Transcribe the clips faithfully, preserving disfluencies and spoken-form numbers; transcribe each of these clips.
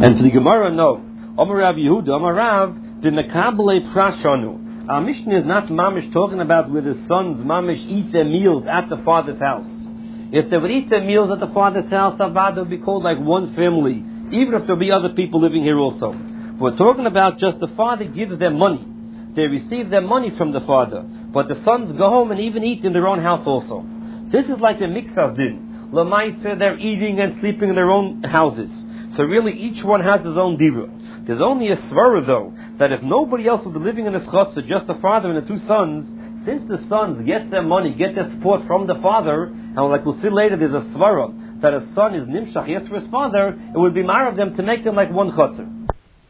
And for the Gemara, no. Amar Rav Yehuda, Amar Rav, the Mekabele Prashanu. Our Mishnah is not mamish talking about where the sons mamish eat their meals at the father's house. If they would eat their meals at the father's house, Avad would be called like one family, even if there be other people living here also. We're talking about just the father gives them money. They receive their money from the father, but the sons go home and even eat in their own house also. So this is like the mixas din. Lamaisa, they're eating and sleeping in their own houses. So really each one has his own dira. There's only a svara though, that if nobody else will be living in his chutzah, just the father and the two sons, since the sons get their money, get their support from the father, and like we'll see later, there's a svara that a son is nimshach, yes, for his father, it would be mar of them to make them like one chutzah.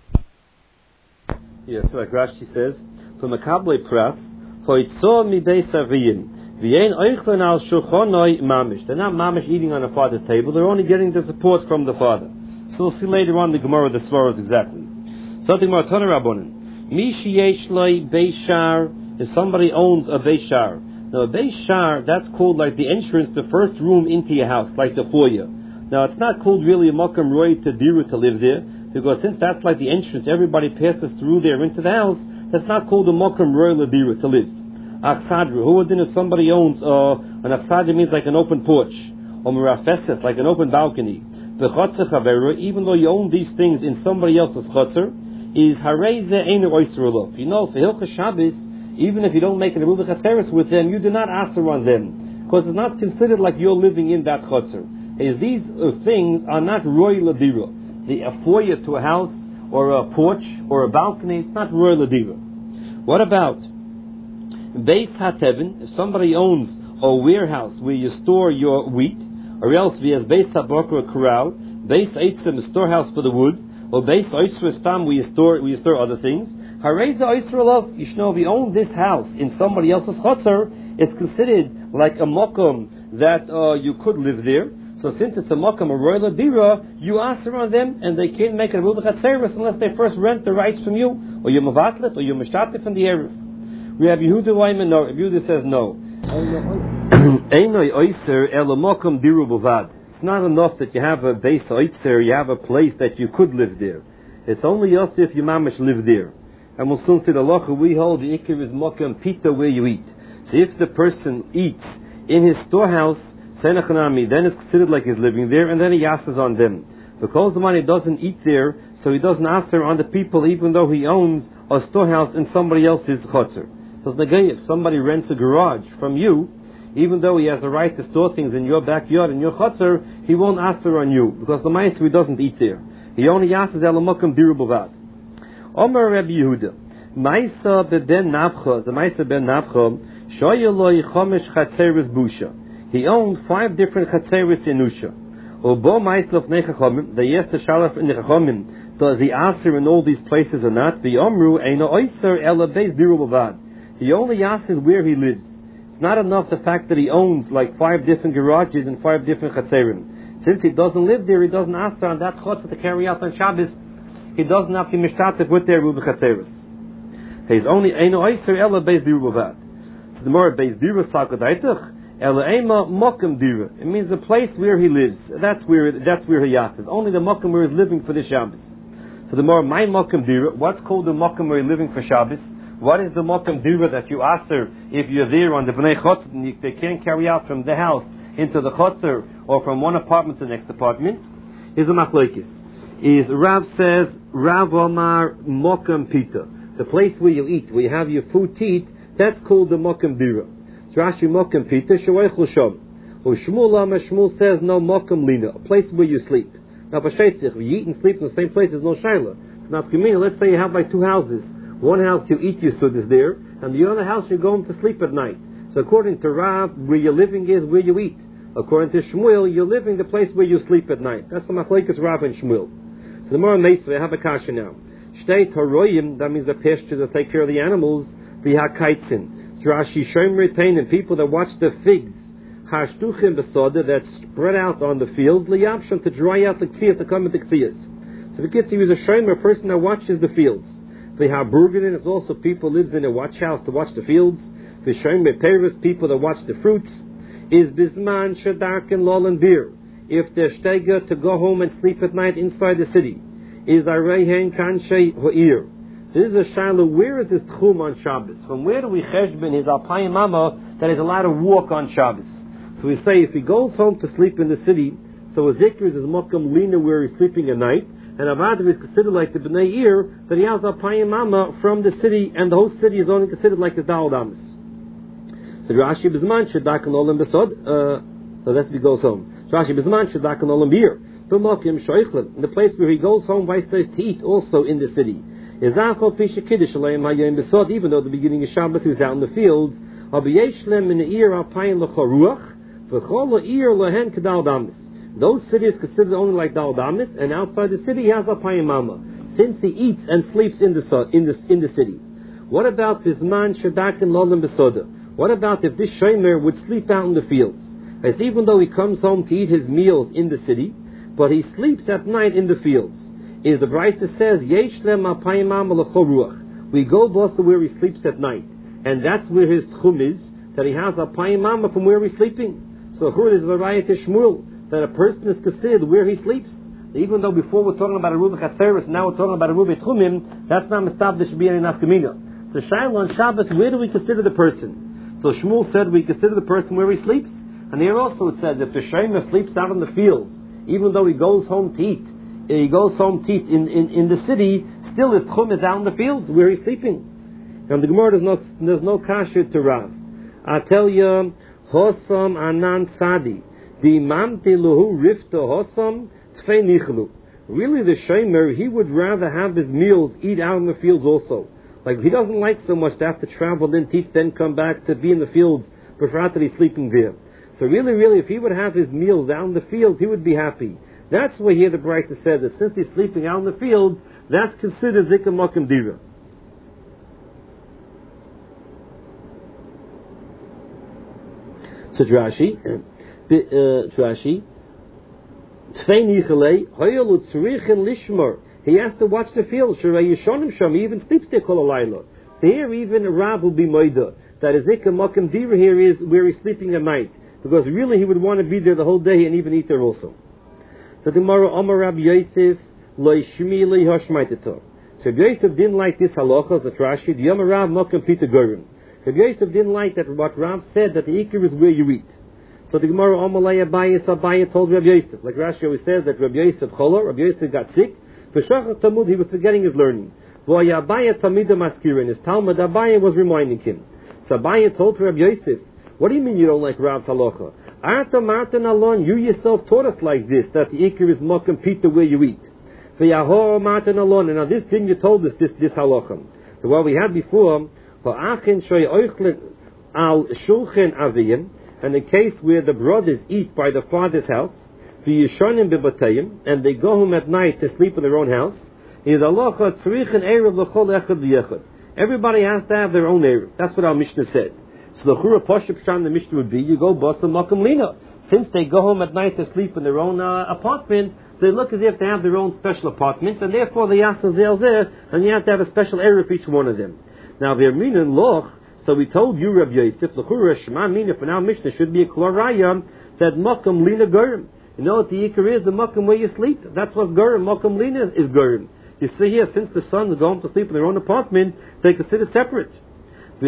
Yes, like Rashi says, from a kablei pras, hoitzor mi beis aviyim, v'yein oichlen al shulchanoi mamish. They're not mamish eating on a father's table, they're only getting the support from the father. So we'll see later on the Gemara, the svaras exactly. Something more Tana Rabbanan. Mi sheyesh loi beishar, if somebody owns a beishar. Now a beishar, that's called like the entrance, the first room into your house, like the foyer. Now it's not called really a makam roi to diru to live there, because since that's like the entrance, everybody passes through there into the house, that's not called a makam roi l'diru to live. Achsadru, who would then if somebody owns, uh, an achsadru means like an open porch, or merafeses, like an open balcony. Even though you own these things in somebody else's chutzner, is hareze ein oiser. You know, for Hilchas Shabbos, even if you don't make a Ruach Chaseres with them, you do not answer on them, because it's not considered like you're living in that chutzner. Is these uh, things are not roy ladira. The a foyer to a house or a porch or a balcony, it's not roy ladira. What about Beis HaTevin? If somebody owns a warehouse where you store your wheat, or else we have Beis HaBokra a corral, Beis Eitzim a storehouse for the wood, or Beis Oisra Stam where you store where you store other things. Hareza Oisra Love, Yishno, if you own this house in somebody else's chutzner, it's considered like a mokum that uh, you could live there. So since it's a mokum, a royal dira, you ask around them, and they can't make a Ruach Chaseres unless they first rent the rights from you, or you mavatlet, or you mishtatif from the erev. We have Yehuda Weiman, no. Yehuda says no. It's not enough that you have a base oitzer, you have a place that you could live there. It's only us if you mamish live there. And we'll soon see the locha we hold the ikir is mokam pita where you eat. So if the person eats in his storehouse, then it's considered like he's living there, and then he asks on them. Because the money doesn't eat there, so he doesn't ask on the people, even though he owns a storehouse in somebody else's chutzner. So it's like if somebody rents a garage from you, even though he has the right to store things in your backyard, in your chutzner, he won't ask on you, because the ma'aser he doesn't eat there. He only asks elamakam diru bavad. Omer Rabbi Yehuda, Ma'isa ben Nafcha, the Ma'isa ben Nafcha, shoyeloi chomesh chatzeres busha. He owns five different chatzeres in Usha. Obo Ma'islof nechachomim, the yes the shalaf nechachomim, does he answer in all these places or not? The Omru eino oiser ela beis diru bavad. He only asks where he lives. It's not enough the fact that he owns like five different garages and five different chatzerim. Since he doesn't live there, he doesn't ask on that chutzah to carry out on Shabbos. He doesn't have to mishtatif with their ruach chatzeros. He's only eino oiser ela beis diru bavad. So the more beis diru sakadaitach ela ema mokum diru. It means the place where he lives. That's where that's where he asks. Only the mokum where he's living for the Shabbos. So the more my mokum diru. What's called the mokum where he's living for Shabbos? What is the mokum dira that you answer if you're there on the bnei chotzer and they can't carry out from the house into the chotzer or from one apartment to the next apartment? Is a machlokes. Is Rav says Rav Omar mokum pita, the place where you eat, where you have your food to eat, that's called the mokum dira. Rashi mokum pita shavoichel shom. Or Shmuel Lama Shmuel says no mokum lina, a place where you sleep. Now b'sheitzich, you eat and sleep in the same place, there's no shaila. Now let's say you have like two houses. One house you eat your sud is there, and the other house you're going to sleep at night. So according to Rav, where you're living is where you eat. According to Shmuel, you're living the place where you sleep at night. That's the machlokes Rav and Shmuel. So the more Meisvei, have a kasha now. Shtei Toroyim, that means the pastures that take care of the animals. The Hakaitzin, Rashi Shem retain and people that watch the figs. Hashtuchim besoda, that spread out on the fields. Liyapsham, to dry out the ksiyas, to come with the ksiyas. So the kids, he was a shomer, a person that watches the fields. The Haburganin is also people lives in a watch house to watch the fields. The Shomer Peres, people that watch the fruits. Is Bisman Shadark and Lol and Beer. If they're steiger to go home and sleep at night inside the city. is Arayhen Kanshay Ha'ir. So this is a Shiloh, where is this Tchum on Shabbos? From where do we cheshbon his Alpayim Mama that he's allowed to walk on Shabbos? So we say if he goes home to sleep in the city, so a Zikr is his Mokum Lina where he's sleeping at night, and Avadav is considered like the B'nai Ir, that he has Alpayim Mama from the city, and the whole city is only considered like the Dal Damas. The Rashi B'zman Shedak and Olam Besod, uh, so that's if he goes home. Rashi B'zman Shedak and Olam Bir, B'mokim Shoichlim, in the place where he goes home, vice to eat also in the city. Even though at the beginning of Shabbos he was out in the fields, those cities considered only like Dal Damis, and outside the city he has Alpayim Mama, since he eats and sleeps in the in the in the city. What about this man Shadak and Lolam Besoda? What about if this Shomer would sleep out in the fields? As even though he comes home to eat his meals in the city, but he sleeps at night in the fields. Is the Brisa says, Yesh lem Alpayim Mama l'chol ruach. We go both to where he sleeps at night. And that's where his tchum is, that he has Alpayim Mama from where he's sleeping. So here is a raya to Shmuel, that a person is considered where he sleeps. Even though before we're talking about a Ruba Chatzeris, now we're talking about a Ruba Tchumim, that's not Mistab, there should be any nafkamina. So Shiloh on Shabbos, where do we consider the person? So Shmuel said we consider the person where he sleeps. And here also it says, if the Shomer sleeps out in the fields, even though he goes home to eat, he goes home to eat in, in, in the city, still his tchum is out in the fields where he's sleeping. And the Gemara does not, there's no kasher to Rav. I tell you, Hosam Anan Sadi, the Mamti Luhu Rifta Hosam Tfei Nichlu. Really, the Shomer, he would rather have his meals eat out in the fields also. Like, he doesn't like so much to have to travel, then teach, then come back to be in the fields, prefer that he's sleeping there. So really, really, if he would have his meals out in the fields, he would be happy. That's why here the Brisa said that since he's sleeping out in the field, that's considered Zikr Mokum Dira. So Rashi, Rashi, he has to watch the field. He even sleeps there kol halayla. So here even Rav will be moida that a Zikr Mokum Dira here is where he's sleeping at night, because really he would want to be there the whole day and even eat there also. So tomorrow, Amar Rabbi Yosef, Loi Shmi Loi Hashmaitator. So Rabbi Yosef didn't like this halacha, as Rashi, the Amar Rav Mokum Pita Gorim. Rabbi Yosef didn't like that what Rav said, that the Iker is where you eat. So the Gemara, Amar Lai Abayis, Abayis told Rabbi Yosef, like Rashi always says, that Rabbi Yosef Chola, Rabbi Yosef got sick, for Shachar Talmud he was forgetting his learning. V'aya Abayis Tamida Maskirin, his Talmud Abayis was reminding him. So Abayis told Rabbi Yosef, what do you mean you don't like Rav's halacha? Arta Martin Alon, you yourself taught us like this, that the Iker is Mokum Pita where you eat. V'yahor Martin Alon, and now this thing you told us, this, this halacha. So what we had before, V'achin shoy oichlin al shulchen aviyim, and the case where the brothers eat by the father's house, v'yishonim bebatayim, and they go home at night to sleep in their own house, is halacha tzrichen erev l'chol echad v'yechad. Everybody has to have their own erev. That's what our Mishnah said. So the Chura Poshup Shan, the Mishnah would be, you go Basa Makam Lina. Since they go home at night to sleep in their own uh, apartment, they look as if they have their own special apartments, and therefore they ask the Zel there, and you have to have a special area for each one of them. Now, they're meaning Loch, so we told you, Rabbi Yosef, the Chura Shema Mina, for now Mishnah should be a Klaraya, that Makam Lina Gurim. You know what the Iker is, the Makam where you sleep? That's what's Gurim. Makam Lina is Gurim. You see here, since the sons go home to sleep in their own apartment, they consider separate. And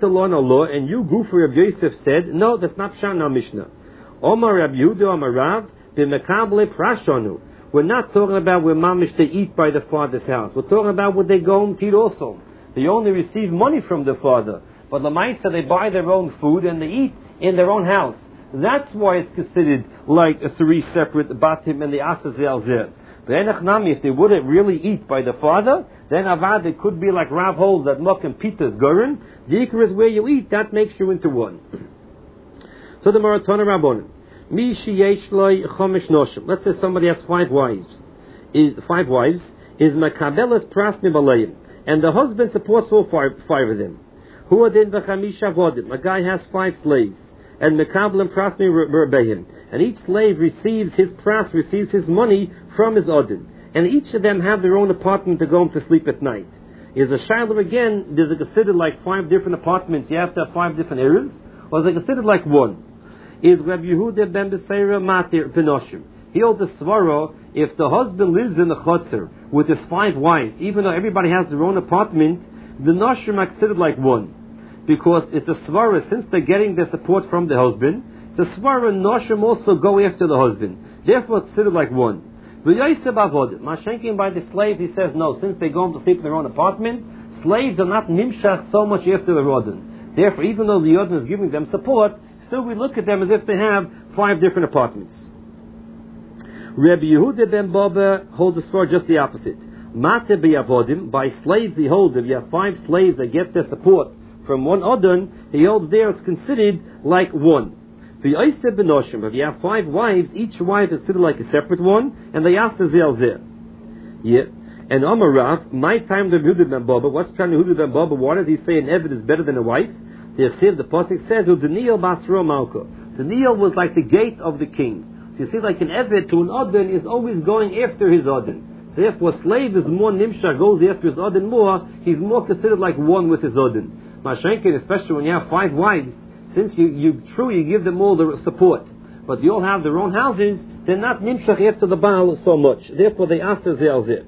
you, Gufa Rabbi Yosef, said, no, that's not Shana Mishnah. Omar Rabbi Yehuda, Omar Rav, b'mekable prashanu. We're not talking about where mamish they eat by the father's house. We're talking about where they go home to eat also. They only receive money from the father. But Lamaisa, they buy their own food and they eat in their own house. That's why it's considered like a three separate batim and the asazel zeh. But if they wouldn't really eat by the father, then avad it could be like Rav holds that Mok and Pita's Gurin. The Iker is where you eat, that makes you into one. So the Maratona Rabbonim. Mi sheyesh loy chomesh noshim. Let's say somebody has five wives. Is five wives is makabelas pras mibalayim, and the husband supports all five, five of them. Hu adin v'chamisha vodim. A guy has five slaves, and mekablim pras mibeihim, and each slave receives his pras, receives his money from his odin, and each of them have their own apartment to go home to sleep at night. Is a shiloh again? Does it considered like five different apartments? You have to have five different areas, or is it considered like one? Is Rabbi Yehuda ben Beseira matir v'noshim? He holds a svara if the husband lives in the chutzner with his five wives, even though everybody has their own apartment, the Noshim are considered like one. Because it's a svara, since they're getting their support from the husband, it's a svara, Noshim also go after the husband. Therefore it's considered like one. Mashenkin by the slaves, he says no, since they go to sleep in their own apartment, slaves are not nimshach so much after the Rodin. Therefore, even though the Rodin is giving them support, still we look at them as if they have five different apartments. Rabbi Yehuda ben Baba holds the story just the opposite. Mate b'yavodim, by slaves he holds, if you have five slaves that get their support from one Odin, he holds there it's considered like one. V'yoseh b'noshim, if you have five wives, each wife is considered like a separate one, and they ask the zel zeh. Yeah. And Amar Rav, my time the Yehuda ben Baba, what's trying to Yehuda ben Baba? Why does he say an Eved is better than a wife? The Yechsiv, the Pasuk says, Daniel basro malka. Daniel was like the gate of the king. So you see, like an Eved to an Odin is always going after his Odin. So therefore, a slave is more nimshah, goes after his Odin more, he's more considered like one with his Odin. Mashenkin, especially when you have five wives, since you, you true, you give them all the support, but they all have their own houses, they're not nimshah after the Baal so much. Therefore, they ask the Ze'al.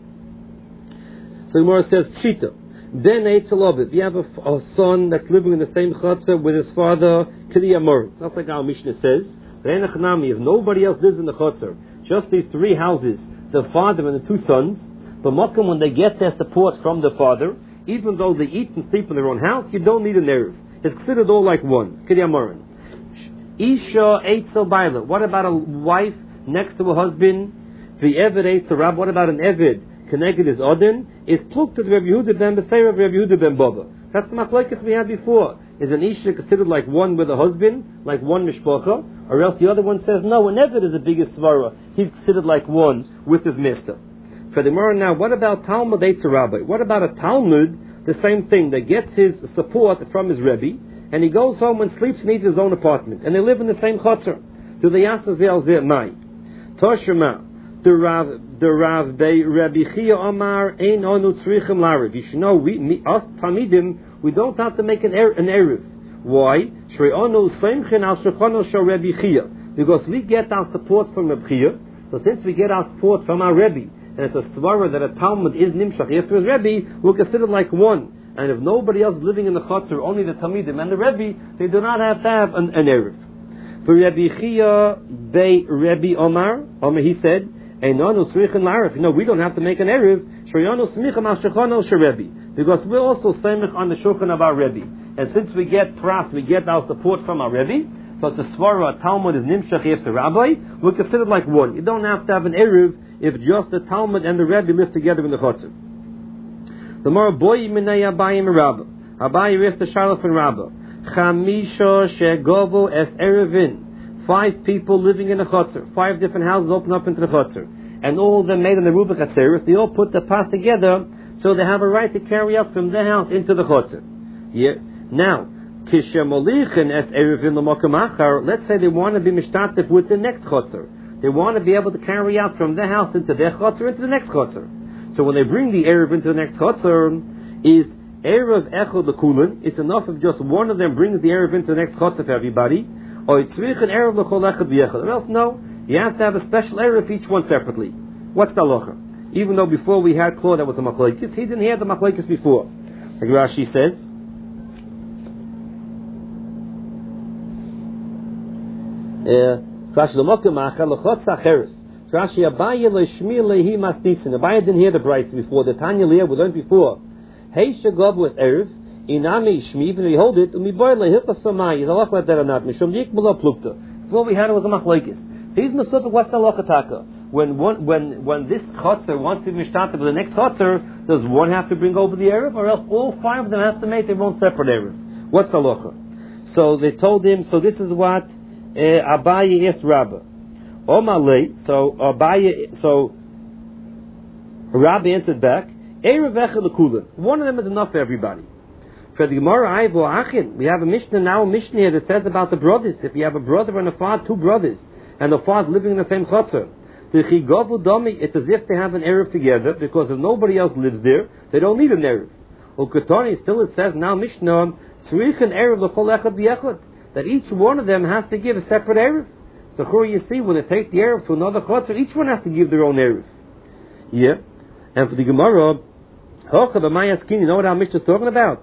So Gemara says, Pshita, Ben Eitzelovit, you have a, a son that's living in the same chutzah with his father, Kili Amor. That's like our Mishnah says. If nobody else lives in the chutzah, just these three houses, the father and the two sons, but Mokum, when they get their support from the father, even though they eat and sleep in their own house, you don't need a nerve. It's considered all like one. Kili Amorin. Isha Eitzel Baila. What about a wife next to a husband? The Eved Eitzel Rab. What about an Eved connected his Odin? Is pluked to Rabbi Yehuda ben Beseir of Rabbi Yehuda ben Baba. That's the machlokes we had before. Is an Isha considered like one with a husband, like one mishpacha, or else the other one says no, an Eved is the biggest svara. He's considered like one with his master. For the Gemara now, what about Talmud Eitzel Rabbi? What about a Talmud? The same thing, that gets his support from his Rebbe, and he goes home and sleeps and eats his own apartment, and they live in the same chutzner. Do they ask the Zel Zeh Mai? Toshima. The Rav, the Rav Bei Rabbi Chia Omar Ein Onu Tzrichim Lariv. You should know, we, me, us Talmidim, we don't have to make an, er, an eruv. Why? Shrei Onu Seimchen Al Shulchano Shel Rabbi Chia. Because we get our support from Rabbi Chia. So since we get our support from our Rebbe, and it's a svara that a Talmud is nimshach after his Rebbe, we're considered like one. And if nobody else is living in the chutzner, only the Talmidim and the Rebbe, they do not have to have an, an eruv. For Rabbi Chia Bei Rabbi Omar, Omar he said, no, we don't have to make an eruv. Because we're also semich on the shulchan of our Rebbe. And since we get pras, we get our support from our Rebbe, so it's a svara, Talmud is nimshach after Rabbi, we're considered like one. You don't have to have an eruv if just the Talmud and the Rebbe live together in the chutzner. The more boy minay Abaye and Rabba. Abaye is the Shalaf and Rabba. Chamisha shegovo es erevin. Five people living in a chutzner. Five different houses open up into the chutzner. And all of them made in the Rubik HaTzeres. They all put the pas together, so they have a right to carry up from their house into the chutzner. Yeah. Now, kishemolichin es erevin l'mokem achar. Let's say they want to be mishtatif with the next chutzner. They want to be able to carry out from their house into their chutzner, into the next chutzner. So when they bring the erev into the next chutzner, is erev echad l'kulin. It's enough if just one of them brings the erev into the next chutzner for everybody. Or it's an erev l'chol echad v'yechad. Or else, no, you have to have a special erev for each one separately. What's the halacha? Even though before we had Claude that was a machlokes, he didn't have the machlokes before. Like Rashi says, Rashi l'mokem achar l'chotz acheres. Rashi Abaye le'shmi lehi masnisin. Abaye didn't hear the price before. The Tanya Leah we learned before. Hey shagov was erev. Inami shmi, even we hold it. Umi boy lehipa samai. Is Allah like that or not? Mishum yikmula plukta. Before we had it was a machlokes. So he's masupik what's the lokataka? When one, when when this chotzer wants to be mishtata with the next chotzer, does one have to bring over the erev, or else all five of them have to make their own separate erev? What's the locha? So they told him. So this is what uh, Abaye asked Rabbah. Omalei, so Abaye, so Rabbi answered back, Erev echad l'kulim. One of them is enough for everybody. For the Gemara, Ayvo Achin, we have a Mishnah now, a Mishnah here that says about the brothers. If you have a brother and a father, two brothers, and the father living in the same chutzner, the Chigavu Domi, it's as if they have an erev together, because if nobody else lives there, they don't need an erev. Ukatoni, still it says now Mishnah, Tzrichin erev l'chol echad v'yechad, that each one of them has to give a separate erev. So here you see, when they take the erev to another chutzner, each one has to give their own erev. Yeah. And for the Gemara, you know what our Mishnah is talking about?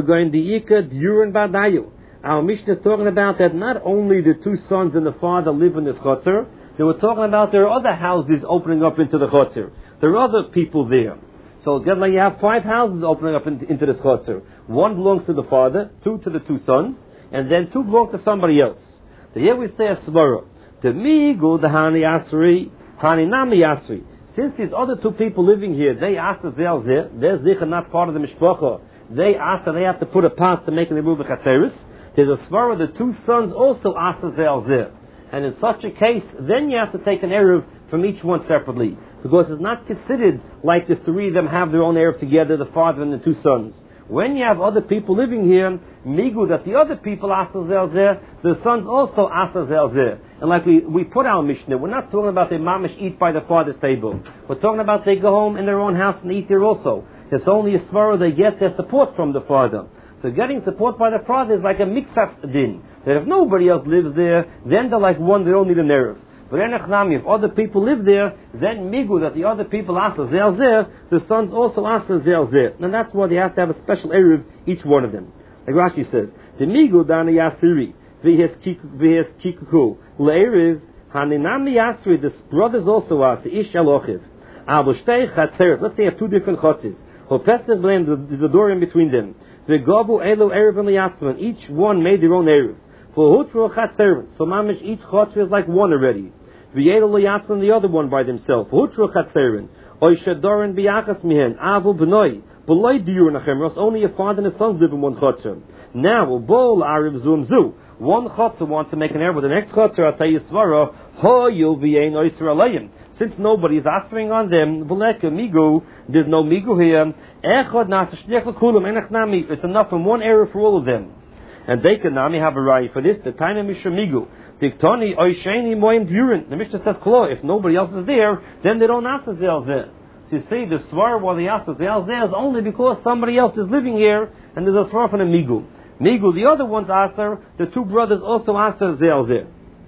Our Mishnah is talking about that not only the two sons and the father live in this chutzner, they were talking about there are other houses opening up into the chutzner. There are other people there. So get like you have five houses opening up in, into this chutzner. One belongs to the father, two to the two sons, and then two belong to somebody else. So here we say a svara. To me, go the hani asri, hani nami asri. Since these other two people living here, they asked the zel zeh, they're zicha not part of the mishpacha. They asked that they have to put a pot to make an eruv b'chatzeris. There's a svara, the two sons also asked the zel zeh. And in such a case, then you have to take an eruv from each one separately. Because it's not considered like the three of them have their own eruv together, the father and the two sons. When you have other people living here, migu, that the other people ask the zel zeh, the sons also ask the zel zeh. And like we, we put our Mishnah, we're not talking about they mamish eat by the father's table. We're talking about they go home in their own house and eat there also. It's only a svara they get their support from the father. So getting support by the father is like a mixas din. That if nobody else lives there, then they're like one, they don't need an eruv. But if other people live there, then migu, that the other people ask the zel zeh, the sons also ask the zel zeh. And that's why they have to have a special eruv, each one of them. Like Rashi says, the migu dana yasiri, v'hes kikuku, le'eruv, haninami yasri, the brothers also ask, the ish alochiv. Avoshtei chatzeret, let's say you have two different chotzes. Hopesef blame, there's a door in between them. V'gobu elu eruv and liyatzman, each one made their own eruv. For hutro chatzeret, so mamish, each chotz is like one already. V'yelu liyatzman, the other one by themselves. Hutro chatzeret, oy shadoren biyachas mihen, avu b'noi, b'loi diur nachem, else only a father and a son live in one chotzer. Now, bol ariv zum zu. One chotzer wants to make an eruv with the next chotzer, I'll tell you svara, ho yu v'yein oiser alayim. Since nobody is answering on them, migu, there's no migu here. It's enough from one error for all of them. And they can nami have a right for this. The time of Mishnah migu. Diktoni oisheni moim durin. The Mishnah says, if nobody else is there, then they don't ask the zel zeh. So you see, the svar while they ask the zel zeh is only because somebody else is living here, and there's a svar from a migu. Migu, the other ones answer. The two brothers also answer zel zeh.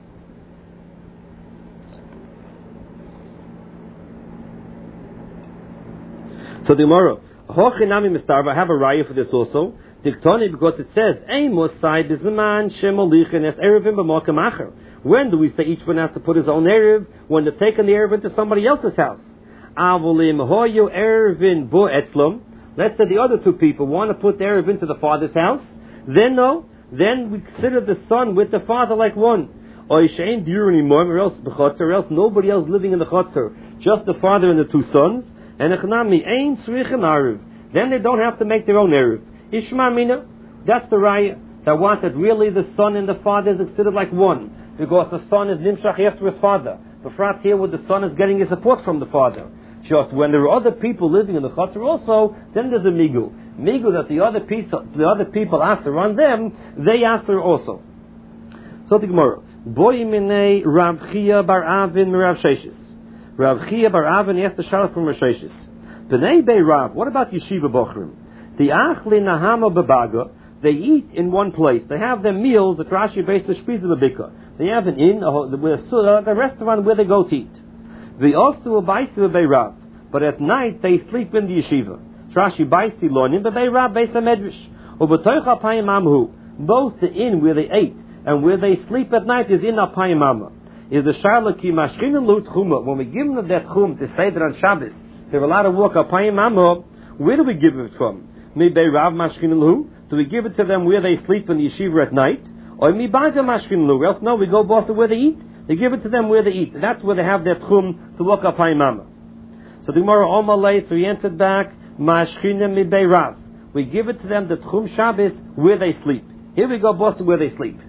So the Gemara, Hochinami Mistarva, I have a raya for this also. Diktoni, because it says, Amos side is the man shemolichin es erevim b'mokem acher. When do we say each one has to put his own erev? When they're taking the erev into somebody else's house. Avolim hoyu erevin bo etzlom. Let's say the other two people want to put the erev into the father's house. Then no, then we consider the son with the father like one. Or shein diur anymore, or else b'chotzer, or else nobody else living in the chotzer, just the father and the two sons. And echnami ein tzrichin aruv. Then they don't have to make their own eruv. Ishma mina, that's the raya that wanted really the son and the father is considered like one, because the son is nimshach after his father. But frat here, where the son is getting his support from the father. Just when there are other people living in the chutzner also, then there's a migu. Migu that the other people, the other people answer on them, they answer also. So the Gemara, boy minei Rav Chia bar Avin mirav Sheshis. Rav Chia bar Avin asked the Shalach from Risheshis. B'nei Bei Rav, what about yeshiva bochrim? The achli nahama bebaga, they eat in one place. They have their meals at Rashi based on Shpiz of the Bika. They have an inn, a, a restaurant where they go to eat. They also a baisi Bei Rav, but at night they sleep in the yeshiva. Rashi baisi lonim, but Bei Rav based on medrash. Ubetoich apayim amhu, both the inn where they ate and where they sleep at night is in apayim amma. Is the Sharla ki mashchinen lu tchuma. When we give them that tchum to Seder on Shabbos, they're allowed to walk apayim amma. Where do we give it from? Mi Bei Rav mashchinen lu. Do we give it to them where they sleep in the yeshiva at night? Or mi baga mashchinen lu. Else no, we go boss where they eat. They give it to them where they eat. That's where they have their tchum to walk apayim amma. So the Gemara Omalei, so he answered back, mashchinen mi Bei Rav. We give it to them the tchum Shabbos where they sleep. Here we go boss where they sleep.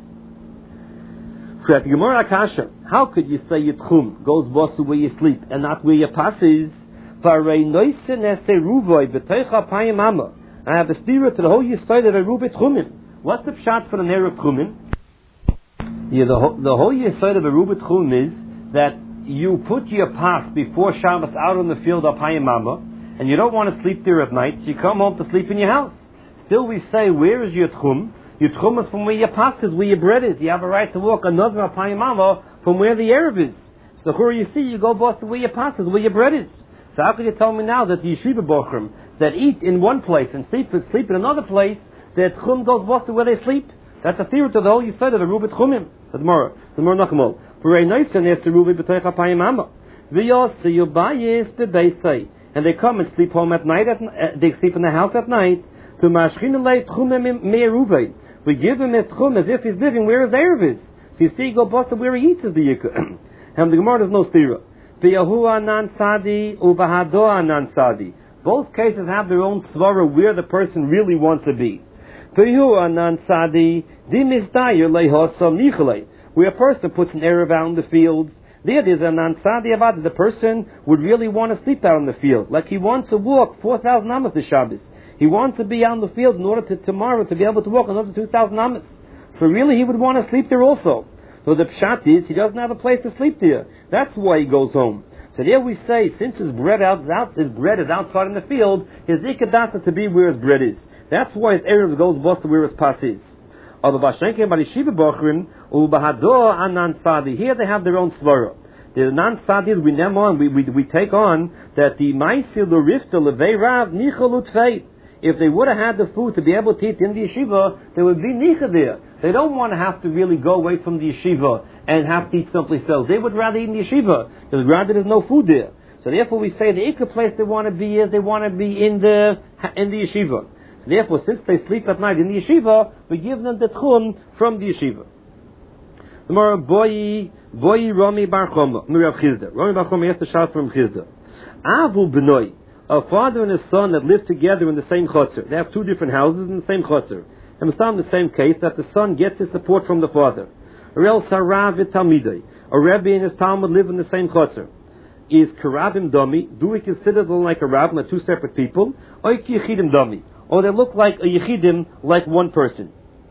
Gemara Akasha, how could you say Yitchum goes boss where you sleep and not where your passes? I have a steer to the whole Yisrael that I rub it Tchumin. What's the pshat for the Ner of Tchumin? Yeah, the, whole, the whole Yisrael of a Rubit Tchum is that you put your pas before Shabbos out on the field of Hayim Mama, and you don't want to sleep there at night, so you come home to sleep in your house. Still we say, where is your Tchum? Your tchum is from where your pas is, where your bread is. You have a right to walk another apayim mama from where the Erev is. So the you see, you go boss to where your pas is, where your bread is. So how could you tell me now that the yeshiva bochrim that eat in one place and sleep sleep in another place, that chum goes what's where they sleep? That's a theory to the whole Yisod of the Rubit Chumim. The Gemara, the Gemara Nachmol. For a nice and yes, the Rubit b'toich apayim amma. V'yos yubayis bebeisay, and they come and sleep home at night. At, uh, they sleep in the house at night. To mashchin alei tchumim me'eruvei. We give him his tchum as if he's living where his erev is. So you see, go bust where he eats is the yikah. And the Gemara does no stira. V'yahu anan sadi uvahado anan sadi. Both cases have their own svara where the person really wants to be. V'yahu anan sadi dimisdayer lehosam nichalei. Where a person puts an erev out in the fields. There is an anan sadi avad. The person would really want to sleep out in the field, like he wants to walk four thousand amas to Shabbos. He wants to be out in the field in order to tomorrow to be able to walk another two thousand amas. So really, he would want to sleep there also. So the pshat is he doesn't have a place to sleep there. That's why he goes home. So there we say, since his bread out, out his bread is outside in the field, his ikadasa to be where his bread is. That's why his erev goes bust to where his pas is. Here they have their own svara. The non-sadis we name on, we, we we take on that the ma'asil l'rifta levei rav nicha l'utfei. If they would have had the food to be able to eat in the yeshiva, there would be nicha there. They don't want to have to really go away from the yeshiva and have to eat someplace else. They would rather eat in the yeshiva because rather there's no food there. So therefore we say the ikka place they want to be is they want to be in the in the yeshiva. So therefore, since they sleep at night in the yeshiva, we give them the tchum from the yeshiva. Tomorrow, boy, boy, Rami Bar Choma, Mirav Chizda. Rami Bar Choma has to shout from Chizda. Avu B'noi, a father and a son that live together in the same chotzer. They have two different houses in the same chotzer. And it's in the same case that the son gets his support from the father. Or else Harav Talmidei, a Rebbe and his Talmud live in the same chotzer. Is Karabim Dami? Do we consider them like a Rabbim, like two separate people? Or Yechidim Dami? Or they look like a Yechidim, like one person?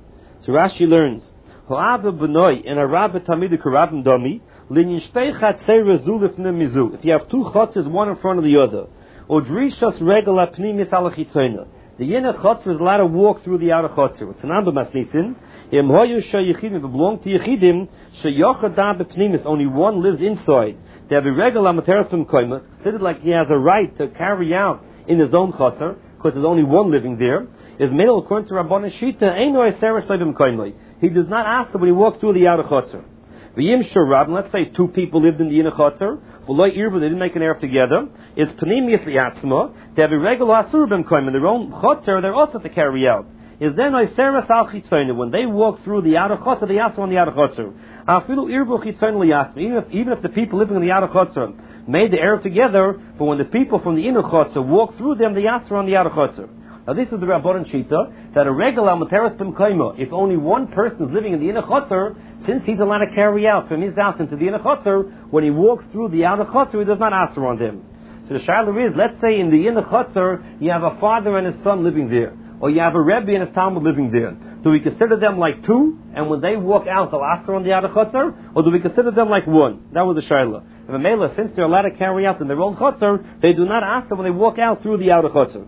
So Rashi learns, Ho'ava B'noi and a Rabbi Talmidei Karabim Dami, Linyin Shtei Chatzei Rezu Lifnei Mizu. If you have two chotzers, one in front of the other, or Drishas Regel Apnimis Ala Chitzoyna, the inner chotzer is allowed to walk through the outer chotzer. It's an Amba Masnisin. Im Hoyu Sheyichidim, if it belongs to Yechidim, Sheyochad Da B'Pnimis, only one lives inside. They have a regular Materas B'Mkoyma, considered like he has a right to carry out in his own chotzer, because there's only one living there. Is made according to Rabbanan Shita, Eino Eseres B'Mkoyma. He does not ask them when he walks through the outer chotzer. V'yim Shurab, let's say two people lived in the inner chotzer, V'loi Irva, they didn't make an erev together, is Pnimius Liatzma, they have a regular Asur B'Mkoyma, in their own chotzer, they're also to carry out. Is then Eseres Al Chitzoyna, when they walk through the outer chotzer, they ask on the outer chotzer. Afilu Irva Chitzoyna Liatzma, even if, even if the people living in the outer chotzer made the erev together, but when the people from the inner chotzer walk through them, they ask on the outer chotzer. Now this is the Rabbanan Shita, that a regular Materas B'Mkoyma, if only one person is living in the inner chotzer, since he's allowed to carry out from his house into the inner chotzer, when he walks through the outer chotzer, he does not ask on them. So the shaila is, let's say in the inner chotzer, you have a father and his son living there, or you have a Rebbe and his Talmud living there. Do we consider them like two, and when they walk out, they'll ask on the outer chotzer, or do we consider them like one? That was the shaila. And the Mela, since they're allowed to carry out in their own chotzer, they do not ask them when they walk out through the outer chotzer.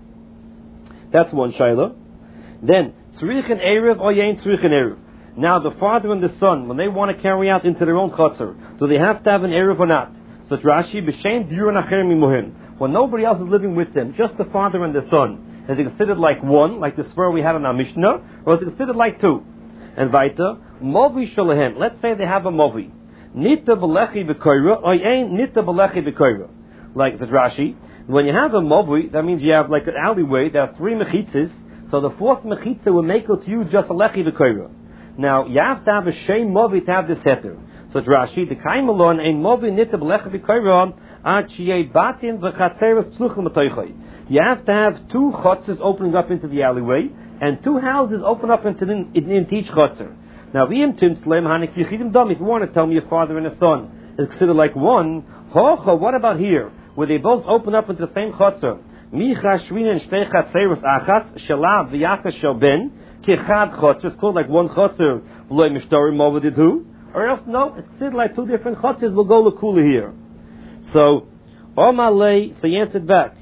That's one shaila. Then, tzrichin erev or yain tzrichin erev. Now, the father and the son, when they want to carry out into their own chotzer, do they have to have an erev or not? So Rashi, b'shein diurin acher mimohin. When nobody else is living with them, just the father and the son, is it considered like one, like the spur we had in our Mishnah, or is it considered like two? And weiter, movi shalahem. Let's say they have a movi. Nita b'lechi b'koira, or yain nita b'lechi b'koira. Like says Rashi, when you have a movi, that means you have like an alleyway, there are three mechitzas, so the fourth mechitza will make it to you just a lechi v'koira. Now, you have to have a shem movi to have this heter. So it's Rashi, the kaimalon ein movi nita b'lechi v'koira, ad shiyei batin v'chatzeres psuchim m'toichoi. You have to have two chotzes opening up into the alleyway, and two houses open up into, the, into each chotzer. Now, if you want to tell me a father and a son is considered like one, hocha, what about here? Where they both open up into the same chotzer. Micha shvina and shtei chatzeros achas shalav v'yachas shel ben kichad chotzer. It's called like one chotzer. V'loi mishtorim ovedidu. Or else, no, it's considered like two different chotzers. We'll go l'kula here. So, Omalei, so he answered back.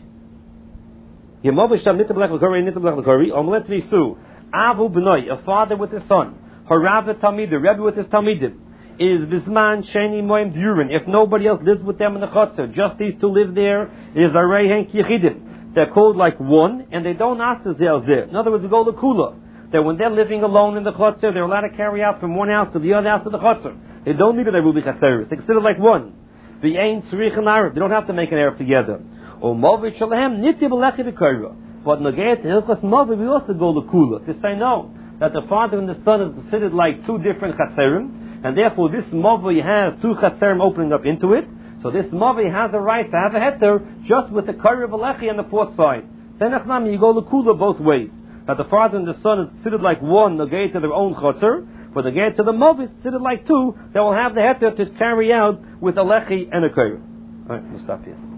Yemovah sham nita b'lech l'kori, nita b'lech l'kori. Omalet nisu. Avu b'noi, a father with his son. Harav Talmid, the Rebbe with his Talmidim. Is Bisman Sheni Moim Durin. If nobody else lives with them in the Chotzer, just these two live there, is a Rehen Kichidim. They're called like one, and they don't ask the Zel there. In other words, they go to Kula. That when they're living alone in the Chotzer, they're allowed to carry out from one house to the other house of the Chotzer. They don't need a Rubi Chatzeris. They consider like one. The Ein Tzrich and Arab. They don't have to make an Arab together. Or Movi Shalem Niti Belechi B'Korah. But Nagayat Hilchos Movi, we also go to Kula to say no, that the father and the son is considered like two different Chatzerim, and therefore this Movi has two Chatzerim opening up into it. So this Movi has a right to have a heter just with the Korah Belechi on the fourth side. Senachnami, you go to Kula both ways. That the father and the son is considered like one, Nagayat to their own Chotzer. For the Nagayat to the Movi is considered like two, that will have the heter to carry out with a Lechi and a Korah. Alright, we'll stop here.